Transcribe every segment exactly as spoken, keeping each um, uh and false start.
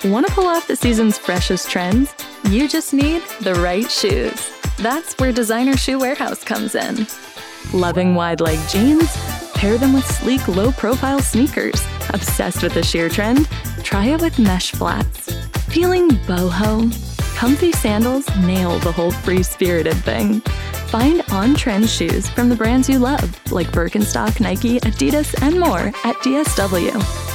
Want to pull off the season's freshest trends? You just need the right shoes. That's where Designer Shoe Warehouse comes in. Loving wide-leg jeans? Pair them with sleek, low-profile sneakers. Obsessed with the sheer trend? Try it with mesh flats. Feeling boho? Comfy sandals nail the whole free-spirited thing. Find on-trend shoes from the brands you love, like Birkenstock, Nike, Adidas, and more at D S W.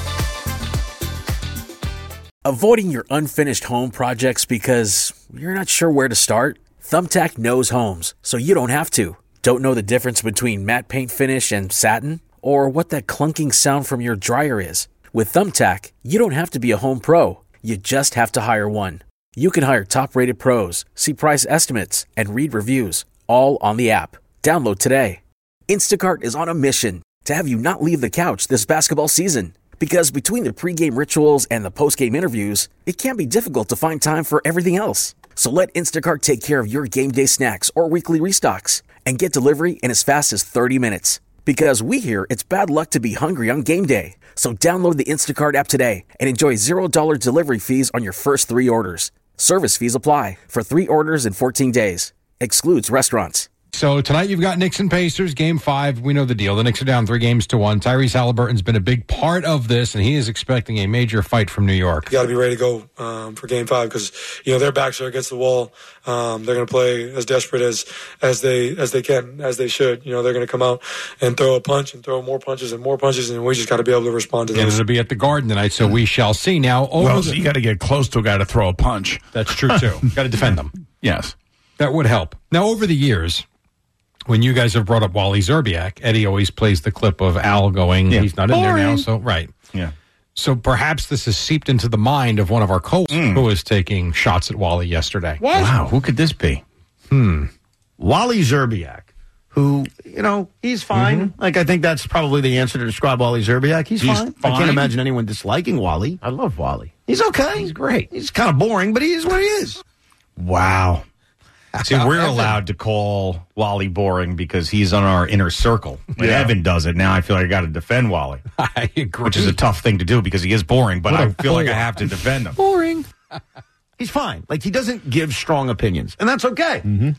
Avoiding your unfinished home projects because you're not sure where to start? Thumbtack knows homes, so you don't have to. Don't know the difference between matte paint finish and satin? Or what that clunking sound from your dryer is? With Thumbtack, you don't have to be a home pro. You just have to hire one. You can hire top-rated pros, see price estimates, and read reviews, all on the app. Download today. Instacart is on a mission to have you not leave the couch this basketball season. Because between the pregame rituals and the postgame interviews, it can be difficult to find time for everything else. So let Instacart take care of your game day snacks or weekly restocks and get delivery in as fast as thirty minutes. Because we hear it's bad luck to be hungry on game day. So download the Instacart app today and enjoy zero dollars delivery fees on your first three orders. Service fees apply for three orders in fourteen days. Excludes restaurants. So tonight you've got Knicks and Pacers, game five. We know the deal. The Knicks are down three games to one. Tyrese Halliburton's been a big part of this, and he is expecting a major fight from New York. You got to be ready to go um, for game five because, you know, their backs are against the wall. Um, they're going to play as desperate as as they as they can, as they should. You know, they're going to come out and throw a punch and throw more punches and more punches, and we just got to be able to respond to those. And it'll be at the Garden tonight, so we shall see. Now, over well, the- so you got to get close to a guy to throw a punch. That's true, too. Got to defend them. Yes. That would help. Now, over the years, when you guys have brought up Wally Zerbiak, Eddie always plays the clip of Al going, yeah. he's not in there now, so, right. Yeah. So perhaps this has seeped into the mind of one of our co-hosts mm. who was taking shots at Wally yesterday. What? Wow, who could this be? Hmm. Wally Zerbiak, who, you know, he's fine. Mm-hmm. Like, I think that's probably the answer to describe Wally Zerbiak. He's, he's fine. fine. I can't imagine anyone disliking Wally. I love Wally. He's okay. He's great. He's kind of boring, but he is what he is. Wow. See, we're allowed to call Wally boring because he's on our inner circle. When yeah. Evan does it, now I feel like I got to defend Wally. I agree. Which is a tough thing to do because he is boring, but I feel like I have to defend him. Boring. He's fine. Like, he doesn't give strong opinions, and that's okay. Mm-hmm.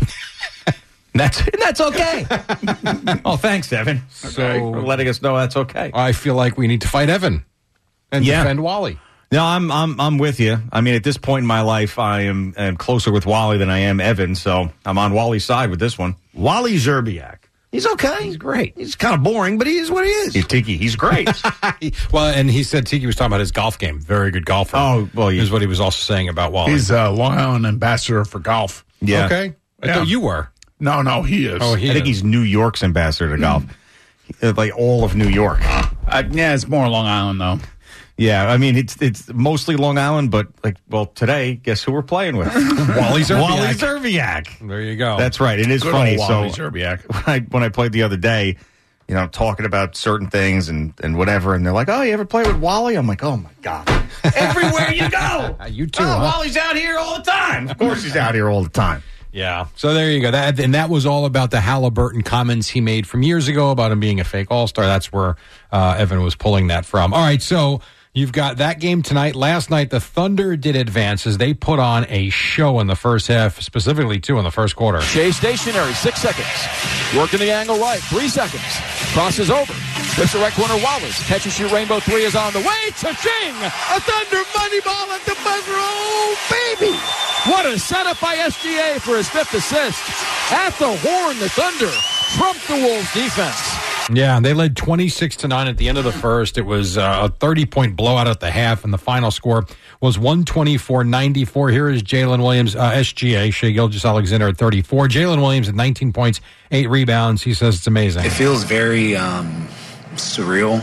that's that's okay. Oh, thanks, Evan. So, okay, for letting us know that's okay. I feel like we need to fight Evan and yeah. defend Wally. No, I'm I'm I'm with you. I mean, at this point in my life, I am, am closer with Wally than I am Evan, so I'm on Wally's side with this one. Wally Zerbiak. He's okay. He's great. He's kind of boring, but he is what he is. He's Tiki. He's great. Well, and he said Tiki was talking about his golf game. Very good golfer. Oh, well, yeah. Is what he was also saying about Wally. He's a Long Island ambassador for golf. Yeah. Okay. I yeah. thought you were. No, no, he is. Oh, he I is. think he's New York's ambassador to golf. Mm. Like all of New York. Uh, yeah, it's more Long Island, though. Yeah, I mean, it's it's mostly Long Island, but, like, well, today, guess who we're playing with? Wally Zerbiak. Wally Zerbiak. There you go. That's right. It is Good funny. old Wally so Zerbiak. When I, when I played the other day, you know, talking about certain things and, and whatever, and they're like, oh, you ever play with Wally? I'm like, oh, my God. Everywhere you go. You too, Oh, huh? Wally's out here all the time. Of course he's out here all the time. Yeah. So there you go. That and that was all about the Halliburton comments he made from years ago about him being a fake all-star. That's where uh, Evan was pulling that from. All right, so you've got that game tonight. Last night, the Thunder did advance as they put on a show in the first half, specifically, two in the first quarter. Shea stationary, six seconds. Working the angle right, three seconds. Crosses over. Slips the right corner, Wallace. Catch and shoot rainbow three is on the way. Cha-ching! A Thunder money ball at the buzzer. Oh, baby! What a setup by S G A for his fifth assist. At the horn, the Thunder trumped the Wolves defense. Yeah, they led twenty-six to nine at the end of the first. It was uh, a thirty-point blowout at the half, and the final score was one twenty-four ninety-four. Here is Jalen Williams, uh, S G A, Shai Gilgeous-Alexander at thirty-four. Jalen Williams at nineteen points, eight rebounds. He says it's amazing. It feels very um, surreal.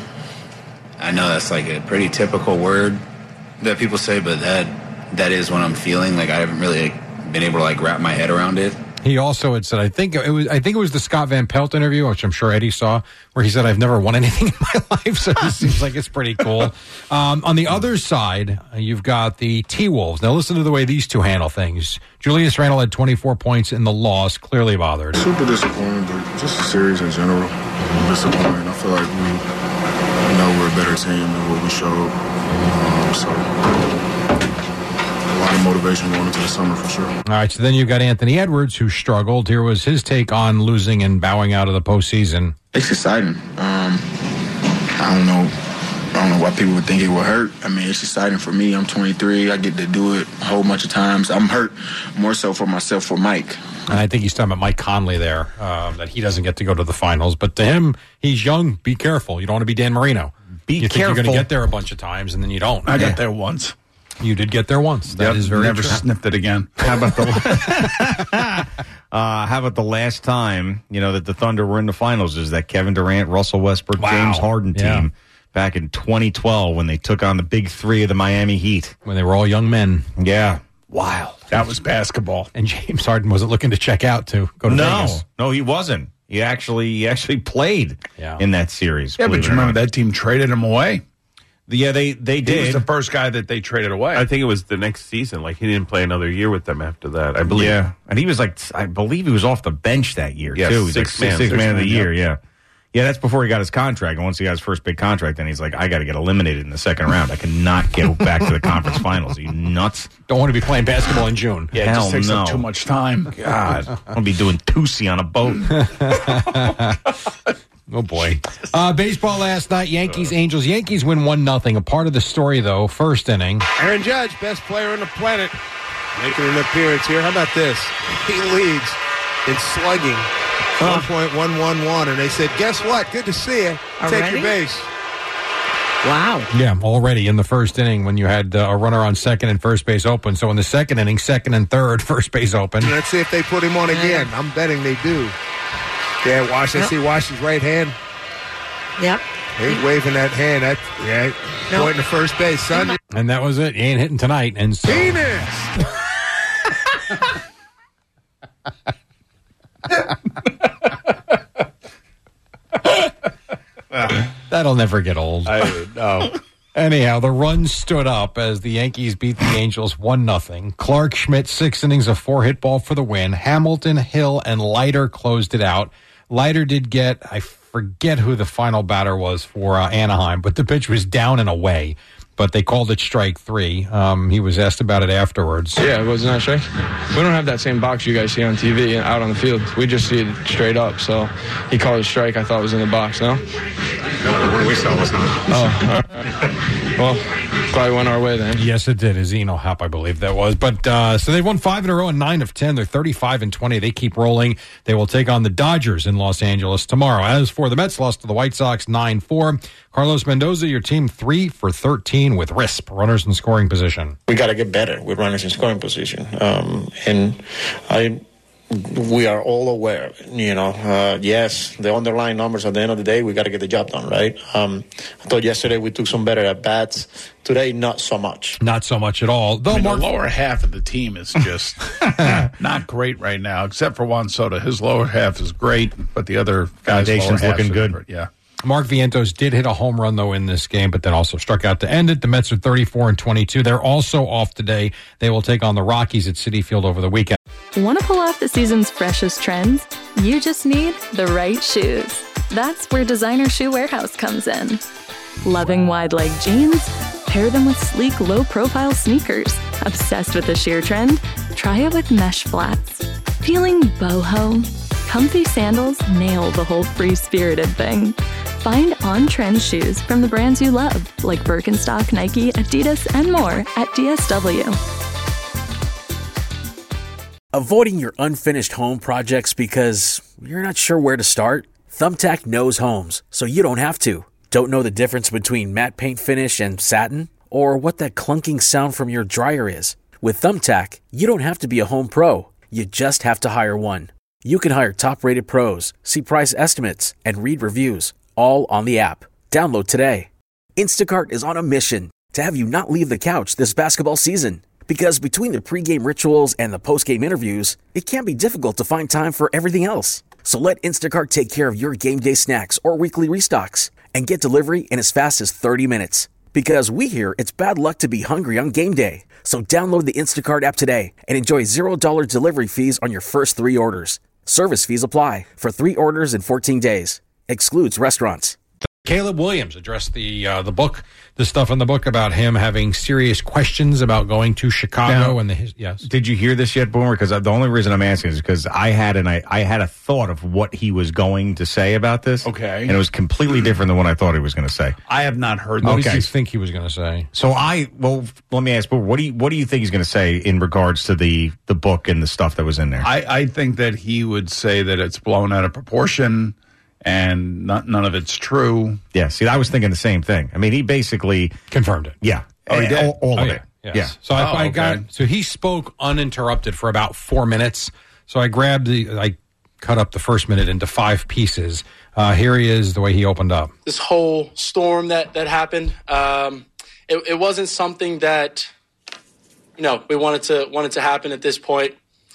I know that's like a pretty typical word that people say, but that that is what I'm feeling. Like, I haven't really like, been able to like wrap my head around it. He also had said, I think it was, I think it was the Scott Van Pelt interview, which I'm sure Eddie saw, where he said, "I've never won anything in my life." So it seems like it's pretty cool. Um, on the other side, you've got the T-Wolves. Now listen to the way these two handle things. Julius Randle had twenty-four points in the loss, clearly bothered. Super disappointed, but just the series in general. Disappointed. I feel like we, you know, we're a better team than what we showed. Um, so motivation going into the summer for sure. All right, so then you've got Anthony Edwards, who struggled. Here was his take on losing and bowing out of the postseason. It's exciting. Um, I don't know. I don't know why people would think it would hurt. I mean, it's exciting for me. I'm twenty-three. I get to do it a whole bunch of times. I'm hurt more so for myself, for Mike. And I think he's talking about Mike Conley there, um, that he doesn't get to go to the finals. But to him, he's young. Be careful. You don't want to be Dan Marino. Be you careful. think you're going to get there a bunch of times, and then you don't. I got there once. You did get there once. That yep, is very never true. sniffed it again. How about the uh, how about the last time, you know, that the Thunder were in the finals? Is that Kevin Durant, Russell Westbrook, Wow. James Harden team Yeah. back in twenty twelve when they took on the big three of the Miami Heat. When they were all young men. Yeah. Wild. That was basketball. And James Harden wasn't looking to check out to go to No, Vegas. no, he wasn't. He actually he actually played Yeah. in that series. Yeah, but believe you it or remember not. that team traded him away? Yeah, they, they He did. was the first guy that they traded away. I think it was the next season. Like, he didn't play another year with them after that, I believe. Yeah, and he was like, I believe he was off the bench that year, Yeah, too. He was sixth like man. sixth Sixth man of the man, year, yeah. Yeah, that's before he got his contract. And once he got his first big contract, then he's like, I got to get eliminated in the second round. I cannot get back to the conference finals. Are you nuts? Don't want to be playing basketball in June. yeah, it Hell just takes no. up too much time. God, I'll be doing Tusi on a boat. Oh, boy. Uh, baseball last night, Yankees, Angels. Yankees win one nothing. A part of the story, though, first inning. Aaron Judge, best player on the planet, making an appearance here. How about this? He leads in slugging, one point one one one, and they said, guess what? Good to see you. Take Already? your base. Wow. Yeah, already in the first inning when you had uh, a runner on second and first base open. So in the second inning, second and third, first base open. Let's see if they put him on again. I'm betting they do. Yeah, Wash. I Yep. see Wash's right hand. Yep. He's waving that hand. That, yeah, No. pointing to first base, son. And that was it. He ain't hitting tonight. And so, Penis! that'll never get old. I know. Anyhow, the run stood up as the Yankees beat the Angels one nothing. Clark Schmidt, six innings of four hit ball for the win. Hamilton, Hill, and Leiter closed it out. Leiter did get, I forget who the final batter was for uh, Anaheim, but the pitch was down and away. But they called it strike three. Um, he was asked about it afterwards. Yeah, it was not strike. We don't have that same box you guys see on T V and out on the field. We just see it straight up. So he called it strike. I thought it was in the box. No. No, we saw it was not. Oh, all right. Well, probably went our way then. Yes, it did. Zeno Hop, I believe that was. But uh, so they won five in a row and nine of ten. They're thirty-five and twenty. They keep rolling. They will take on the Dodgers in Los Angeles tomorrow. As for the Mets, lost to the White Sox nine four. Carlos Mendoza, your team three for thirteen with R I S P, runners in scoring position. We got to get better with runners in scoring position. Um, and I, we are all aware, you know, uh, yes, the underlying numbers at the end of the day, we got to get the job done, right? Um, I thought yesterday we took some better at bats. Today, not so much. Not so much at all. Though I mean, Mark- the lower half of the team is just not great right now, except for Juan Soto. His lower half is great, but the other guys' Foundation's lower halves looking are good. different. Yeah. Mark Vientos did hit a home run, though, in this game, but then also struck out to end it. The Mets are thirty-four and twenty-two. They're also off today. They will take on the Rockies at Citi Field over the weekend. Want to pull off the season's freshest trends? You just need the right shoes. That's where Designer Shoe Warehouse comes in. Loving wide leg jeans? Pair them with sleek, low-profile sneakers. Obsessed with the sheer trend? Try it with mesh flats. Feeling boho? Comfy sandals nail the whole free-spirited thing. Find on-trend shoes from the brands you love, like Birkenstock, Nike, Adidas, and more at D S W. Avoiding your unfinished home projects because you're not sure where to start? Thumbtack knows homes, so you don't have to. Don't know the difference between matte paint finish and satin? Or what that clunking sound from your dryer is? With Thumbtack, you don't have to be a home pro. You just have to hire one. You can hire top-rated pros, see price estimates, and read reviews, all on the app. Download today. Instacart is on a mission to have you not leave the couch this basketball season. Because between the pregame rituals and the postgame interviews, it can be difficult to find time for everything else. So let Instacart take care of your game day snacks or weekly restocks and get delivery in as fast as thirty minutes. Because we hear it's bad luck to be hungry on game day. So download the Instacart app today and enjoy zero dollars delivery fees on your first three orders. Service fees apply for three orders in fourteen days. Excludes restaurants. Caleb Williams addressed the uh, the book, the stuff in the book about him having serious questions about going to Chicago Now, and the his, yes. Did you hear this yet, Boomer? Because the only reason I'm asking is because I had an I, I had a thought of what he was going to say about this. Okay, and it was completely different than what I thought he was going to say. I have not heard. What that. did you think he was going to say? So I well, let me ask, Boomer, what do you what do you think he's going to say in regards to the the book and the stuff that was in there? I, I think that he would say that it's blown out of proportion. And not, none of it's true. Yeah, see, I was thinking the same thing. I mean, he basically confirmed it. Yeah. Oh, he did? All, all oh, of yeah. it. Yes. Yeah. So I, Oh, I got okay. so he spoke uninterrupted for about four minutes. So I grabbed the I cut up the first minute into five pieces. Uh, here he is, the way he opened up. This whole storm that that happened, um, it, it wasn't something that you know we wanted to wanted to happen at this point.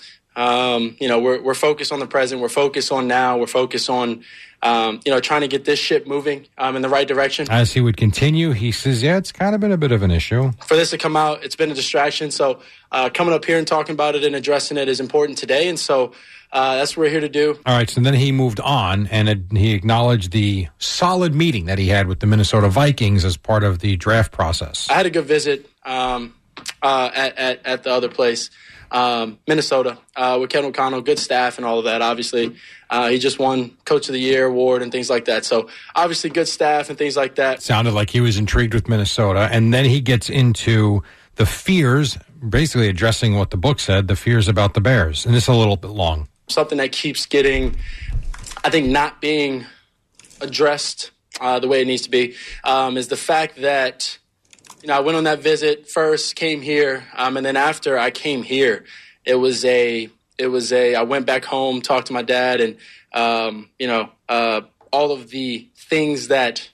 Um, you know, we're we're focused on the present. We're focused on now. We're focused on um, you know trying to get this ship moving um, in the right direction. As he would continue, he says, "Yeah, it's kind of been a bit of an issue for this to come out. It's been a distraction. So uh, coming up here and talking about it and addressing it is important today. And so uh, that's what we're here to do." All right. So then he moved on and it, he acknowledged the solid meeting that he had with the Minnesota Vikings as part of the draft process. I had a good visit um, uh, at, at at the other place. Um, Minnesota, uh, with Ken O'Connell, good staff and all of that. Obviously, uh, he just won Coach of the Year award and things like that. So obviously good staff and things like that. Sounded like he was intrigued with Minnesota. And then he gets into the fears, basically addressing what the book said, the fears about the Bears. And this is a little bit long. Something that keeps getting, I think, not being addressed uh, the way it needs to be um, is the fact that You know, I went on that visit first, came here, um, and then after I came here, it was a, it was a. I went back home, talked to my dad, and um, you know, uh, all of the things that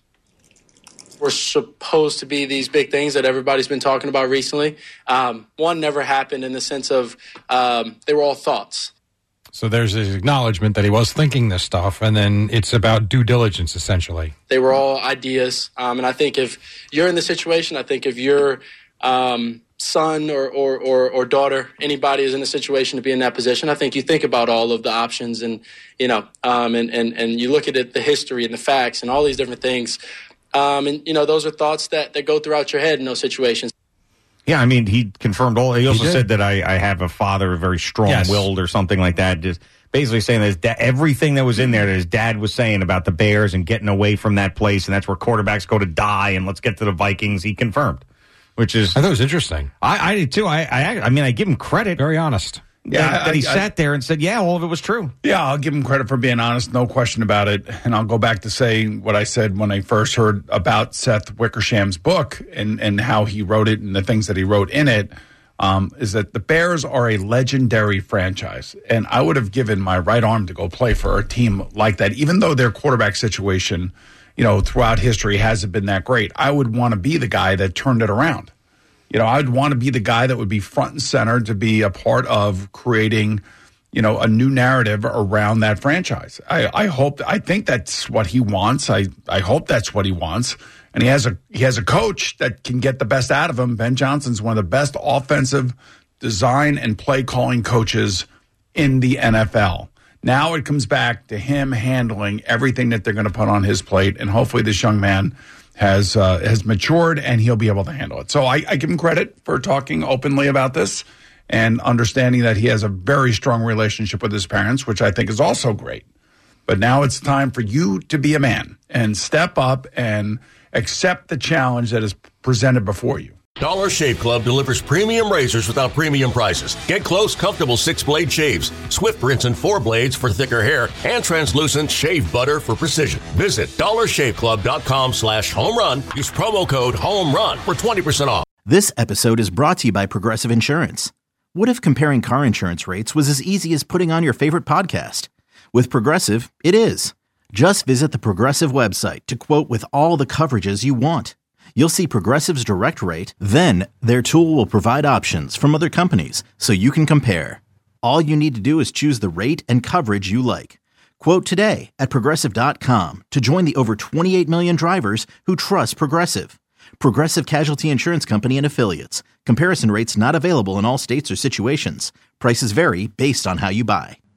were supposed to be these big things that everybody's been talking about recently. Um, one never happened in the sense of um, they were all thoughts. So there's this acknowledgement that he was thinking this stuff, and then it's about due diligence, essentially. They were all ideas. Um, and I think if you're in the situation, I think if your um, son or, or, or, or daughter, anybody is in a situation to be in that position, I think you think about all of the options and, you know, um, and, and, and you look at it, the history and the facts and all these different things. Um, and, you know, those are thoughts that, that go throughout your head in those situations. Yeah, I mean, he confirmed all. He also He did. said that I, I have a father, very strong-willed Yes. or something like that. Just basically saying that his da- everything that was in there that his dad was saying about the Bears and getting away from that place, and that's where quarterbacks go to die, and let's get to the Vikings, he confirmed, which is... I thought it was interesting. I, I did, too. I, I I mean, I give him credit. Very honest. Yeah, that, that he I- I- sat there and said, yeah, all of it was true. Yeah, I'll give him credit for being honest, no question about it. And I'll go back to say what I said when I first heard about Seth Wickersham's book and, and how he wrote it and the things that he wrote in it, um, is that the Bears are a legendary franchise. And I would have given my right arm to go play for a team like that, even though their quarterback situation, you know, throughout history hasn't been that great. I would want to be the guy that turned it around. You know, I'd want to be the guy that would be front and center to be a part of creating, you know, a new narrative around that franchise. I, I hope, I think that's what he wants. I, I hope that's what he wants. And he has a he has a coach that can get the best out of him. Ben Johnson's one of the best offensive design and play calling coaches in the N F L. Now it comes back to him handling everything that they're going to put on his plate, and hopefully this young man has uh, has matured and he'll be able to handle it. So I, I give him credit for talking openly about this and understanding that he has a very strong relationship with his parents, which I think is also great. But now it's time for you to be a man and step up and accept the challenge that is presented before you. Dollar Shave Club delivers premium razors without premium prices. Get close, comfortable six-blade shaves, swift rinse and four blades for thicker hair, and translucent shave butter for precision. Visit dollar shave club dot com slash home run. Use promo code HOMERUN for twenty percent off. This episode is brought to you by Progressive Insurance. What if comparing car insurance rates was as easy as putting on your favorite podcast? With Progressive, it is. Just visit the Progressive website to quote with all the coverages you want. You'll see Progressive's direct rate, then their tool will provide options from other companies so you can compare. All you need to do is choose the rate and coverage you like. Quote today at Progressive dot com to join the over twenty-eight million drivers who trust Progressive. Progressive Casualty Insurance Company and Affiliates. Comparison rates not available in all states or situations. Prices vary based on how you buy.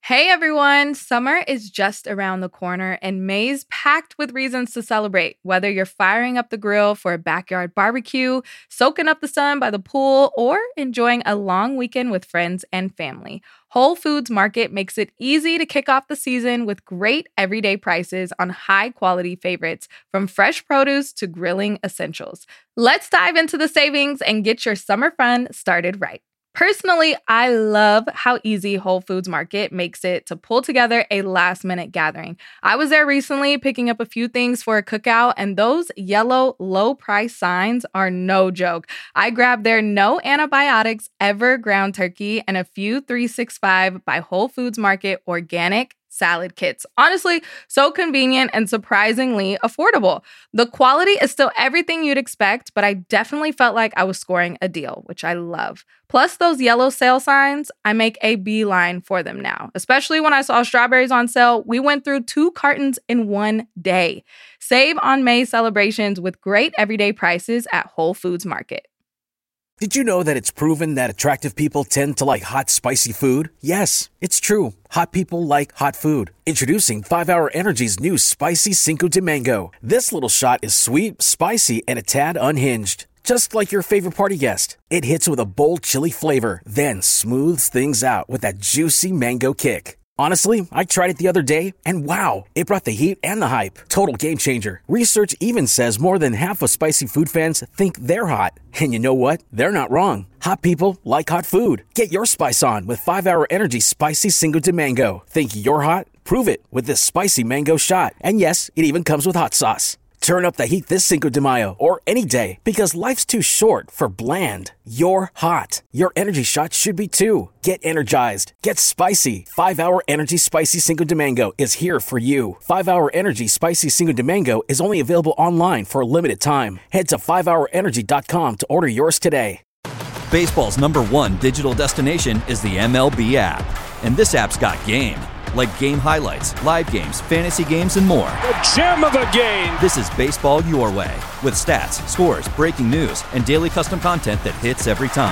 Hey everyone, summer is just around the corner and May's packed with reasons to celebrate. Whether you're firing up the grill for a backyard barbecue, soaking up the sun by the pool, or enjoying a long weekend with friends and family, Whole Foods Market makes it easy to kick off the season with great everyday prices on high-quality favorites, from fresh produce to grilling essentials. Let's dive into the savings and get your summer fun started right. Personally, I love how easy Whole Foods Market makes it to pull together a last-minute gathering. I was there recently picking up a few things for a cookout, and those yellow low-price signs are no joke. I grabbed their no antibiotics ever ground turkey and a few three sixty-five by Whole Foods Market organic salad kits. Honestly, so convenient and surprisingly affordable. The quality is still everything you'd expect, but I definitely felt like I was scoring a deal, which I love. Plus those yellow sale signs, I make a beeline for them now. Especially when I saw strawberries on sale, we went through two cartons in one day. Save on May celebrations with great everyday prices at Whole Foods Market. Did you know that it's proven that attractive people tend to like hot, spicy food? Yes, it's true. Hot people like hot food. Introducing five hour Energy's new Spicy Cinco de Mango. This little shot is sweet, spicy, and a tad unhinged. Just like your favorite party guest. It hits with a bold chili flavor, then smooths things out with that juicy mango kick. Honestly, I tried it the other day, and wow, it brought the heat and the hype. Total game changer. Research even says more than half of spicy food fans think they're hot. And you know what? They're not wrong. Hot people like hot food. Get your spice on with five hour Energy Spicy Cinco de Mango. Think you're hot? Prove it with this spicy mango shot. And yes, it even comes with hot sauce. Turn up the heat this Cinco de Mayo or any day, because life's too short for bland. You're hot. Your energy shot should be too. Get energized. Get spicy. five hour Energy Spicy Cinco de Mango is here for you. five hour Energy Spicy Cinco de Mango is only available online for a limited time. Head to five hour energy dot com to order yours today. Baseball's number one digital destination is the M L B app. And this app's got game. Like game highlights, live games, fantasy games, and more. The gem of the game! This is baseball your way, with stats, scores, breaking news, and daily custom content that hits every time.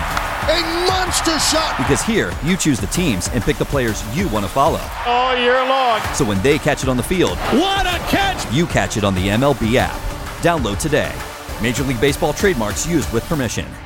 A monster shot! Because here, you choose the teams and pick the players you want to follow. All year long. So when they catch it on the field, what a catch! You catch it on the M L B app. Download today. Major League Baseball trademarks used with permission.